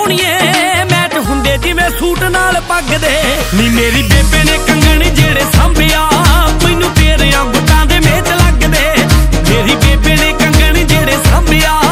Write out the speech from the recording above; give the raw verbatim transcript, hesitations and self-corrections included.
ਸੋਹਣੀਏ match ਹੁੰਦੇ ਜਿਵੇਂ suit ਨਾਲ ਪੱਗ ਦੇ। ਨੀ ਮੇਰੀ ਬੇਬੇ ਨੇ ਕੰਗਣ ਜਿਹੜੇ ਸਾਂਭਿਆ ਮੈਨੂੰ ਤੇਰਿਆਂ ਗੁੱਟਾਂ ਦੇ ਮੇਚ ਲੱਗਦੇ। ਮੇਰੀ ਬੇਬੇ ਨੇ ਕੰਗਣ ਜਿਹੜੇ ਸਾਂਭਿਆ